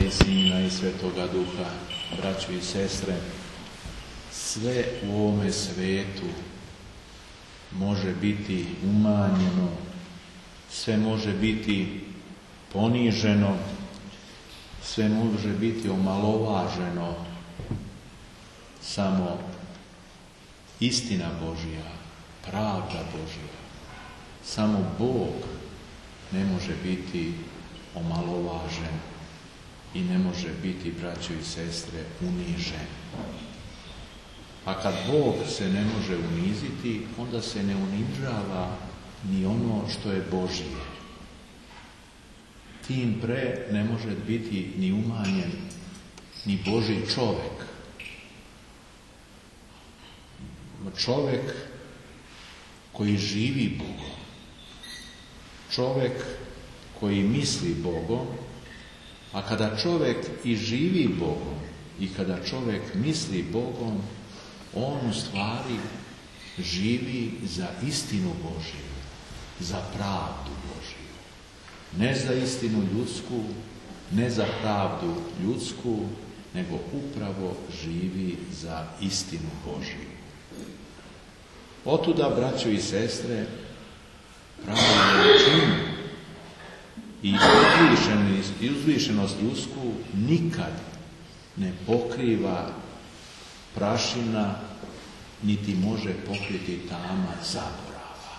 i Sina i Svetoga Duha, braćo i sestre, sve u ovome svetu može biti umanjeno, sve može biti poniženo, sve može biti omalovaženo, samo istina Božja, pravda Božja, samo Bog ne može biti omalovažen i ne može biti, braćo i sestre, unižen. A kad Bog se ne može uniziti, onda se ne unižava ni ono što je Božje. Tim pre ne može biti ni umanjen ni Božji čovjek. Čovjek koji živi Bogom, čovjek koji misli Bogom, a kada čovjek i živi Bogom i kada čovjek misli Bogom, on u stvari živi za istinu Božju, za pravdu Božju. Ne za istinu ljudsku, ne za pravdu ljudsku, nego upravo živi za istinu Božju. Otuda, braćo i sestre, pravu veličinu i uzvišenost ljudsku nikad ne pokriva prašina, niti može pokriti tama zaborava.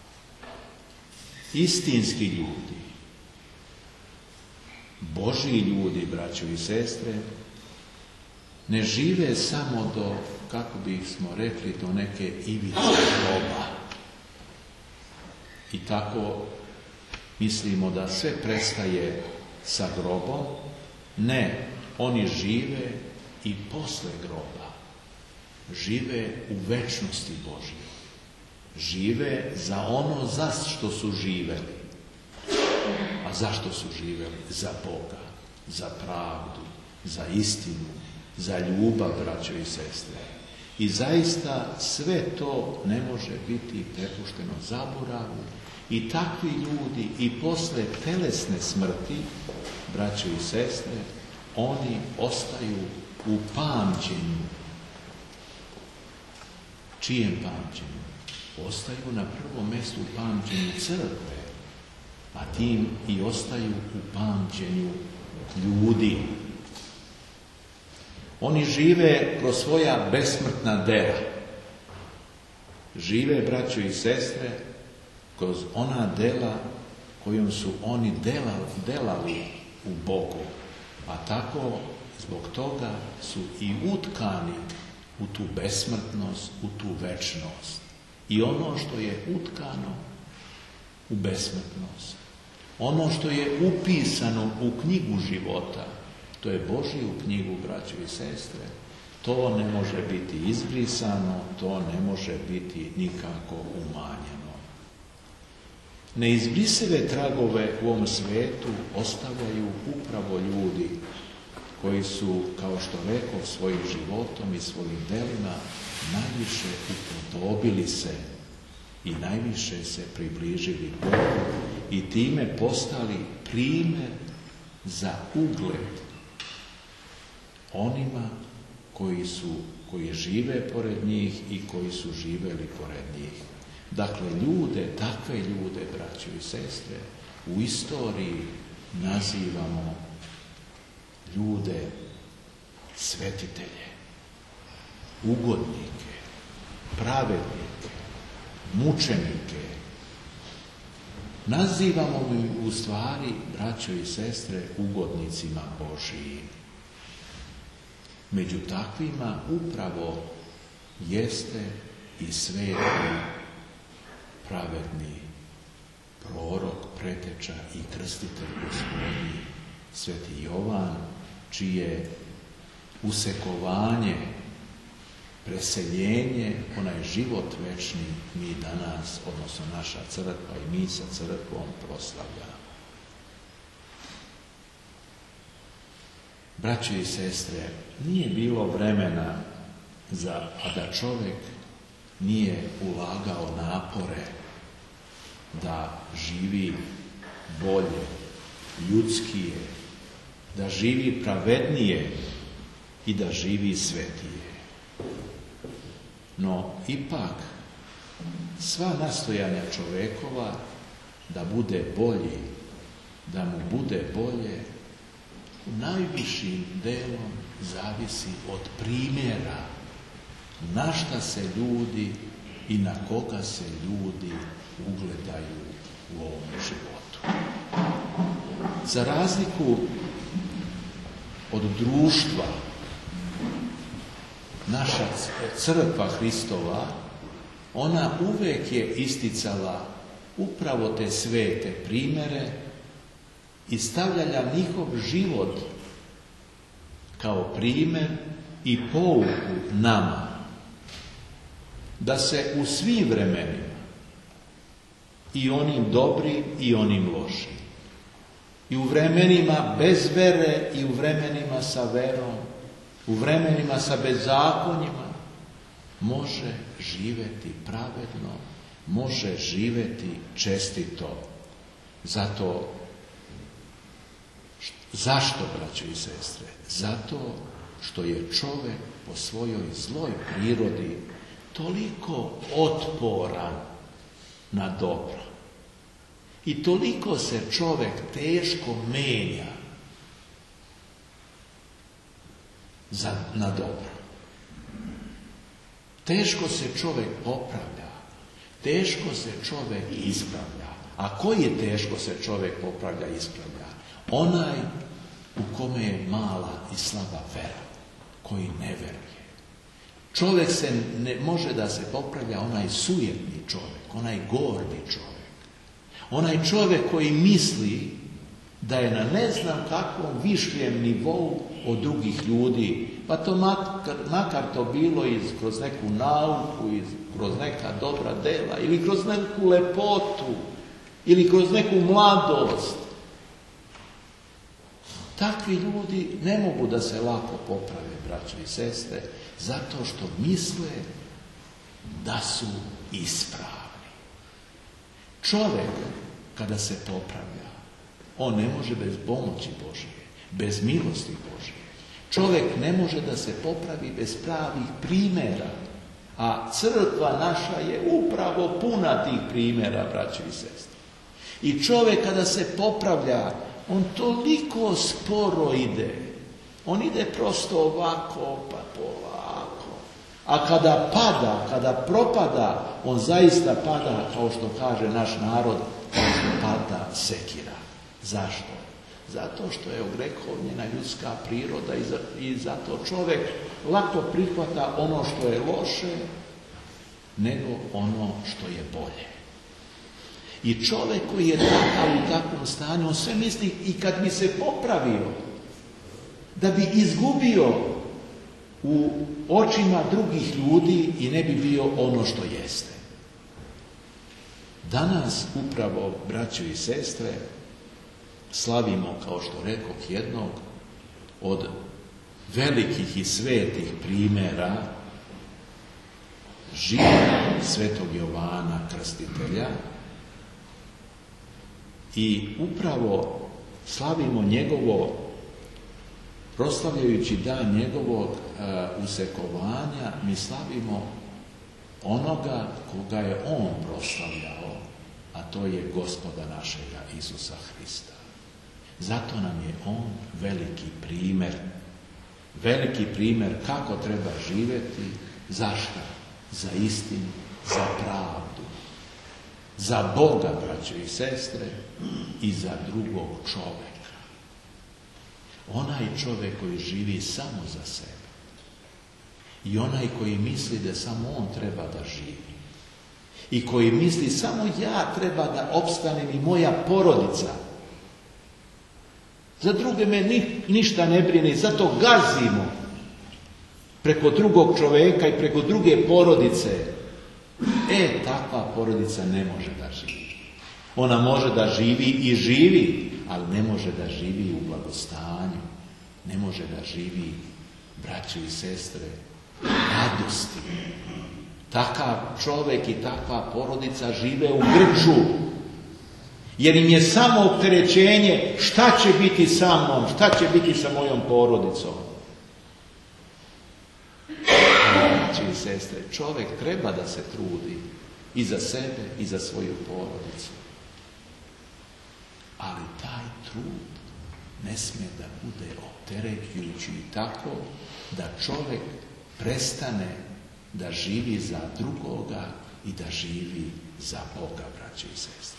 Istinski ljudi, Božji ljudi, braćo i sestre, ne žive samo do, kako bismo rekli, do neke ivice groba. I tako mislimo da sve prestaje sa grobom. Ne, oni žive i posle groba. Žive u večnosti Božje. Žive za ono za što su živeli. A zašto su živeli? Za Boga, za pravdu, za istinu, za ljubav, braćo i sestre. I zaista sve to ne može biti prepušteno zaboravu i takvi ljudi i posle telesne smrti, braćo i sestre, oni ostaju u pamćenju. Čijem pamćenju? Ostaju na prvom mjestu u pamćenju crkve, a tim i ostaju u pamćenju ljudi. Oni žive kroz svoja besmrtna dela. Žive, braćo i sestre, kroz ona dela kojom su oni delali u Bogu. A tako, zbog toga su i utkani u tu besmrtnost, u tu večnost. I ono što je utkano u besmrtnost, ono što je upisano u knjigu života, to je Božju knjigu, braćo i sestre, to ne može biti izbrisano, to ne može biti nikako umanjeno. Neizbrisive tragove u ovom svijetu ostavljaju upravo ljudi koji su, kao što rekao, svojim životom i svojim delima najviše upodobili se i najviše se približili Bogu i time postali primjer za ugled onima koji žive pored njih i koji su živeli pored njih. Dakle, takve ljude, braćo i sestre, u istoriji nazivamo ljude svetitelje, ugodnike, pravednike, mučenike. Nazivamo u stvari, braćo i sestre, ugodnicima Božijim. Među takvima upravo jeste i sveti, pravedni prorok, preteča i krstitelj Gospodnji, sveti Jovan, čije usekovanje, preseljenje, onaj život večni mi danas, odnosno naša crkva i mi sa crkvom proslavljamo. Braće i sestre, nije bilo vremena a da čovjek nije ulagao napore da živi bolje, ljudskije, da živi pravednije i da živi svetije. No, ipak, sva nastojanja čovekova da bude bolji, da mu bude bolje, najvišim delom zavisi od primjera na šta se ljudi i na koga se ljudi ugledaju u ovom životu. Za razliku od društva, naša crkva Hristova, ona uvek je isticala upravo te svete primjere i stavljala njihov život kao primjer i pouku nama, da se u svim vremenima, i onim dobrim i onim lošim, i u vremenima bez vere i u vremenima sa verom, u vremenima sa bezakonjima, može živjeti pravedno, može živjeti čestito. Zašto, braćo i sestre? Zato što je čovjek po svojoj zloj prirodi toliko otporan na dobro. I toliko se čovjek teško menja na dobro. Teško se čovjek popravlja, teško se čovjek ispravlja. A koji teško se čovjek popravlja i ispravlja? Onaj u kome je mala i slaba vera, koji ne veruje. Čovjek se ne može da se popravlja, onaj sujetni čovjek, onaj gordi čovjek. Onaj čovjek koji misli da je na ne znam kakvom višljem nivou od drugih ljudi, pa to makar to bilo kroz neku nauku, kroz neka dobra dela, ili kroz neku lepotu, ili kroz neku mladost. Takvi ljudi ne mogu da se lako poprave, braćo i sestre, zato što misle da su ispravni. Čovjek, kada se popravlja, on ne može bez pomoći Božje, bez milosti Božje. Čovjek ne može da se popravi bez pravih primjera, a crkva naša je upravo puna tih primjera, braćo i sestre. I čovjek kada se popravlja, on toliko sporo ide. On ide prosto ovako, pa polako. A kada pada, kada propada, on zaista pada, kao što kaže naš narod, pada sekira. Zašto? Zato što je ogrehovljena ljudska priroda i zato čovjek lako prihvata ono što je loše, nego ono što je bolje. I čovjek koji je takav u takvom stanju, on sve misli i kad bi se popravio, da bi izgubio u očima drugih ljudi i ne bi bio ono što jeste. Danas upravo, braćo i sestre, slavimo, kao što rekoh, jednog od velikih i svetih primjera života svetog Jovana Krstitelja, i upravo slavimo njegovo, proslavljajući dan njegovog usekovanja, mi slavimo onoga koga je on proslavljao, a to je Gospoda našega Isusa Hrista. Zato nam je on veliki primjer. Veliki primjer kako treba živjeti, za šta? Za istinu, za pravdu, za Boga, braćo i sestre, i za drugog čovjeka. Onaj čovjek koji živi samo za sebe i onaj koji misli da samo on treba da živi i koji misli samo ja treba da opstanem i moja porodica. Za druge me ništa ne brine, zato gazimo preko drugog čovjeka i preko druge porodice. Takva porodica ne može da živi. Ona može da živi i živi, ali ne može da živi u blagostanju. Ne može da živi, braćo i sestre, radosti. Takav čovjek i takva porodica žive u grču. Jer im je samo opterećenje šta će biti sa mnom, šta će biti sa mojom porodicom. Braći i sestre, čovjek treba da se trudi i za sebe i za svoju porodicu. Ali taj trud ne smije da bude opterećujući tako da čovjek prestane da živi za drugoga i da živi za Boga, braći i sestre.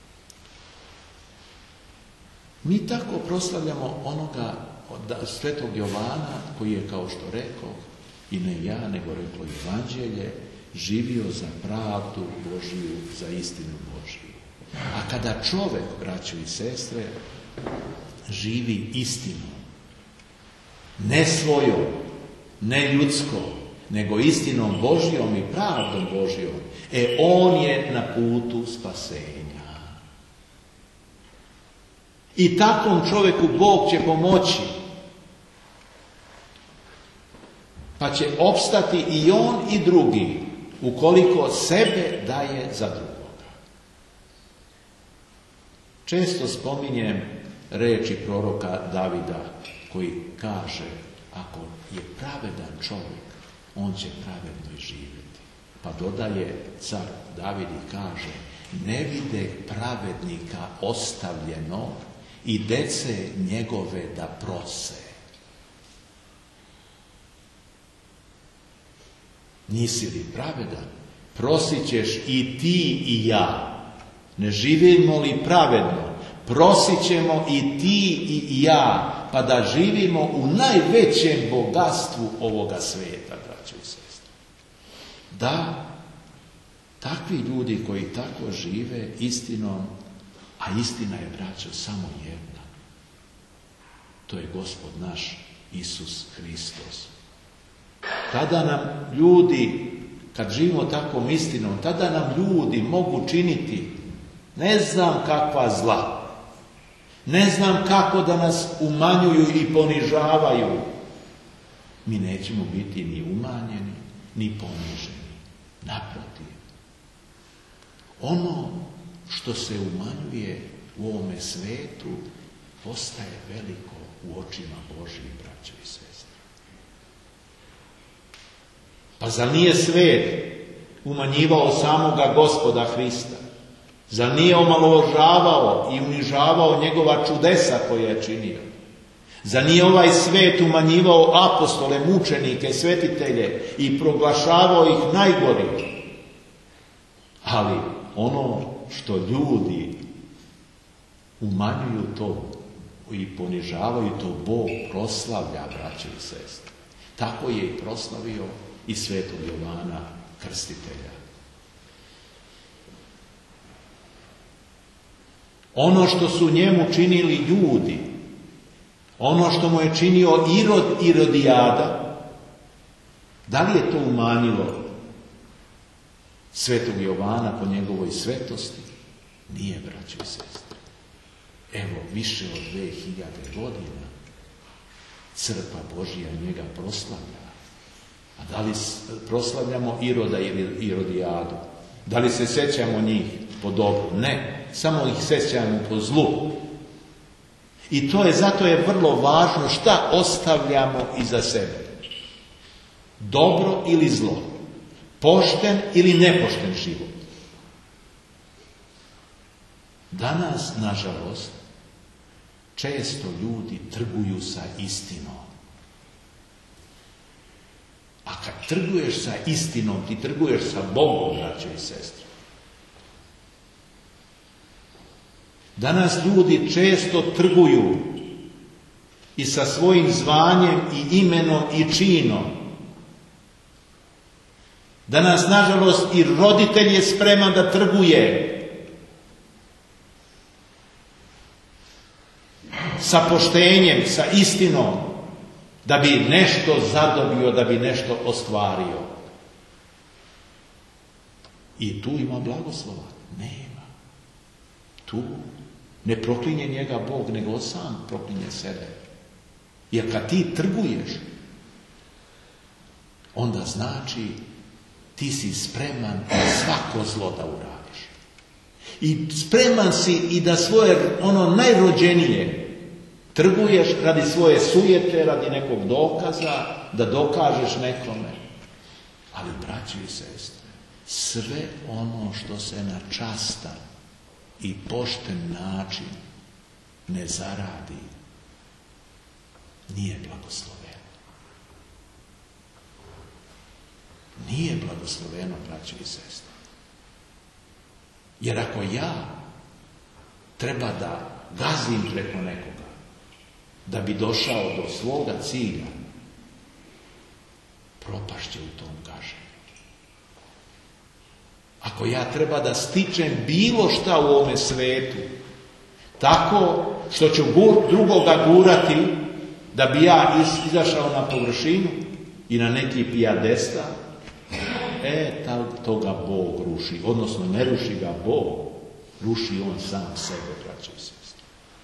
Mi tako proslavljamo onoga svetog Jovana koji je, kao što rekao, i ne ja, nego reklo Evanđelje, živio za pravdu Božiju, za istinu Božiju. A kada čovjek, braćo i sestre, živi istinu, ne svojom, ne ljudskom, nego istinom Božijom i pravdom Božijom, on je na putu spasenja. I takvom čovjeku Bog će pomoći, pa će opstati i on i drugi, ukoliko sebe daje za drugoga. Često spominjem riječi proroka Davida, koji kaže, ako je pravedan čovjek, on će pravedno i živjeti. Pa dodaje car David i kaže, ne vide pravednika ostavljeno i dece njegove da prose. Nisi li pravedan? Prosit ćeš i ti i ja. Ne živimo li pravedno? Prosit ćemo i ti i ja, pa da živimo u najvećem bogatstvu ovoga svijeta, braćo i sestre. Da, takvi ljudi koji tako žive istinom, a istina je, braćo, samo jedna. To je Gospod naš Isus Hristos. Tada nam ljudi, kad živimo takvom istinom, tada nam ljudi mogu činiti ne znam kakva zla. Ne znam kako da nas umanjuju i ponižavaju. Mi nećemo biti ni umanjeni, ni poniženi. Naprotiv. Ono što se umanjuje u ovome svetu postaje veliko u očima Božjih, braćo i sestre. Pa zar nije svet umanjivao samoga Gospoda Hrista? Zar nije omalovažavao i unižavao njegova čudesa koje je činio? Zar nije ovaj svet umanjivao apostole, mučenike, svetitelje i proglašavao ih najgorim? Ali ono što ljudi umanjuju to i ponižavaju, to Bog proslavlja, braće i sestre. Tako je i proslavio i svetog Jovana Krstitelja. Ono što su njemu činili ljudi, ono što mu je činio Irod i Irodijada, da li je to umanjilo svetog Jovana po njegovoj svetosti? Nije, braćo i sestre. Evo, više od 2000 godina crkva Božja njega proslavlja. A da li proslavljamo Iroda ili Irodijadu? Da li se sjećamo njih po dobru? Ne. Samo ih sjećamo po zlu. I zato je vrlo važno šta ostavljamo iza sebe. Dobro ili zlo. Pošten ili nepošten život. Danas, nažalost, često ljudi trguju sa istinom. A kad trguješ sa istinom, ti trguješ sa Bogom, braćo i sestre. Danas ljudi često trguju i sa svojim zvanjem i imenom i činom. Danas, nažalost, i roditelj je spreman da trguje sa poštenjem, sa istinom, da bi nešto zadobio, da bi nešto ostvario. I tu ima blagoslova? Nema. Tu ne proklinje njega Bog, nego sam proklinje sebe. Jer kad ti trguješ, onda znači ti si spreman svako zlo da uradiš. I spreman si i da svoje ono najrođenije trguješ radi svoje sujete, radi nekog dokaza, da dokažeš nekome. Ali, braći i sestre, sve ono što se na častan i pošten način ne zaradi, nije blagosloveno. Nije blagosloveno, braći i sestre. Jer ako ja treba da gazim preko nekoga, da bi došao do svoga cilja, propašće u tom gaženju. Ako ja treba da stičem bilo šta u ovome svetu, tako što ću drugoga gurati, da bi ja izašao na površinu i na neki pijadestal, toga Bog ruši. Odnosno, ne ruši ga Bog, ruši on sam sebe, braći i sestre.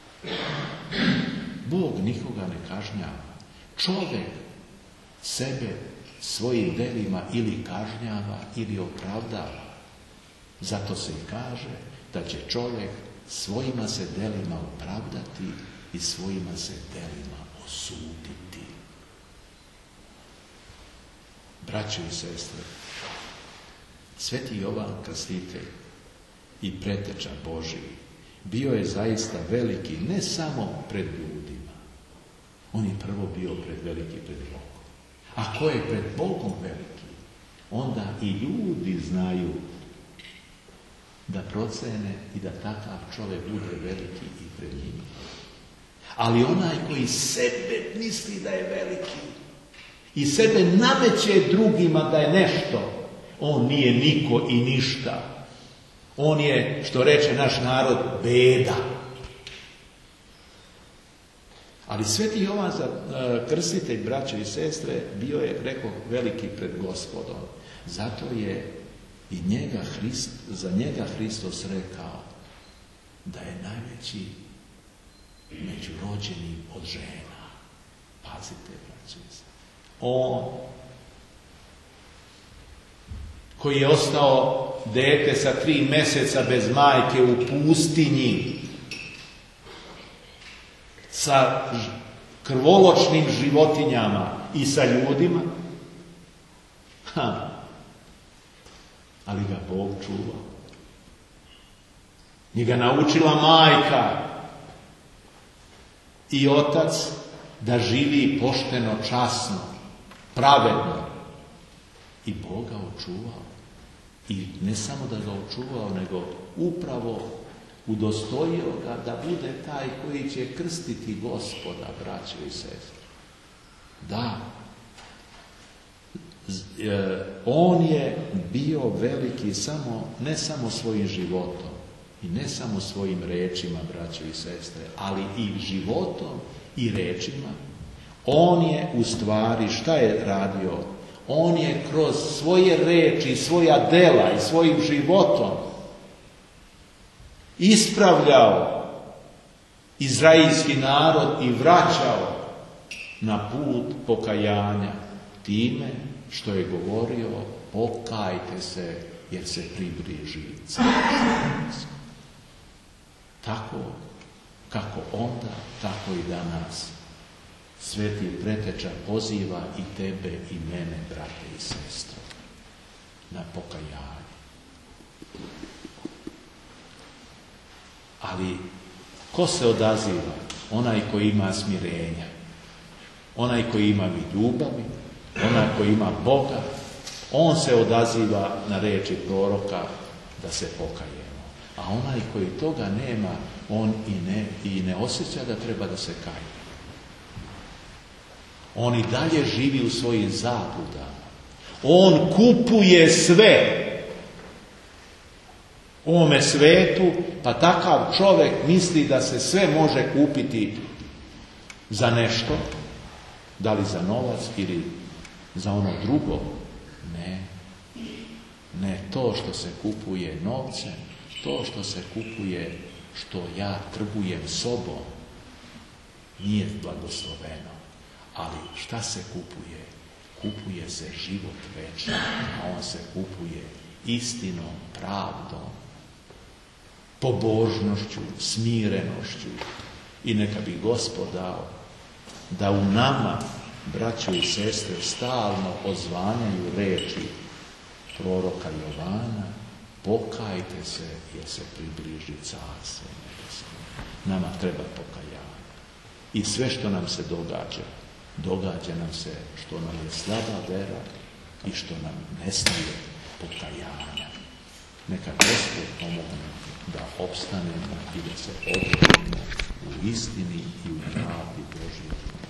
Bog nikoga ne kažnjava. Čovjek sebe svojim delima ili kažnjava ili opravdava. Zato se i kaže da će čovjek svojima se delima opravdati i svojima se delima osuditi. Braćo i sestre, Sveti Jovan Krstitelj i preteča Božiji bio je zaista veliki ne samo pred ljudima. On je prvo bio veliki pred Bogom. A ko je pred Bogom veliki, onda i ljudi znaju da procene i da takav čovjek bude veliki i pred njima. Ali onaj koji sebe misli da je veliki i sebe nameće drugima da je nešto, on nije niko i ništa. On je, što reče naš narod, beda. Ali Sveti Jovan Krstitelj, braće i sestre, bio je, rekao, veliki pred Gospodom. Zato je i za njega Hristos rekao da je najveći među rođenim od žena. Pazite, braće i sestre. On koji je ostao dete sa 3 meseca bez majke u pustinji, sa krvoločnim životinjama i sa ljudima, ali ga Bog čuva. Njega naučila majka i otac da živi pošteno, časno, pravedno. I Bog ga očuvao. I ne samo da ga očuvao, nego upravo udostojio ga da bude taj koji će krstiti Gospoda, braćo i sestre. Da, on je bio veliki ne samo svojim životom i ne samo svojim rečima, braćo i sestre, ali i životom i rečima. On je u stvari, šta je radio? On je kroz svoje reči, svoja dela i svojim životom ispravljao izraelski narod i vraćao na put pokajanja time što je govorio: pokajte se jer se približi carstvo. Tako kako onda, tako i danas Sveti preteča poziva i tebe i mene, brate i sestre, na pokajanje. Ali ko se odaziva? Onaj koji ima smirenja, onaj koji ima ljubavi, onaj koji ima Boga, on se odaziva na riječi proroka da se pokajemo. A onaj koji toga nema, on i ne osjeća da treba da se kaje. On i dalje živi u svojim zabludama. On kupuje sve u ovome svetu, pa takav čovjek misli da se sve može kupiti za nešto, da li za novac ili za ono drugo. Ne to što se kupuje novcem, to što se kupuje, što ja trgujem sobom, nije blagosloveno. Ali šta se kupuje? Kupuje se život večni, a on se kupuje istinom, pravdom pobožnošću, smirenošću. I neka bi Gospod dao da u nama, braćo i sestre, stalno odzvanjaju riječi proroka Jovana: pokajte se jer se približi carstvo nebesno. Nama treba pokajanje. I sve što nam se događa nam se što nam je slaba vera i što nam nestaje pokajanja. Neka Gospod pomogne da opstanemo i da se odredimo u istini i u pravdi Božjoj.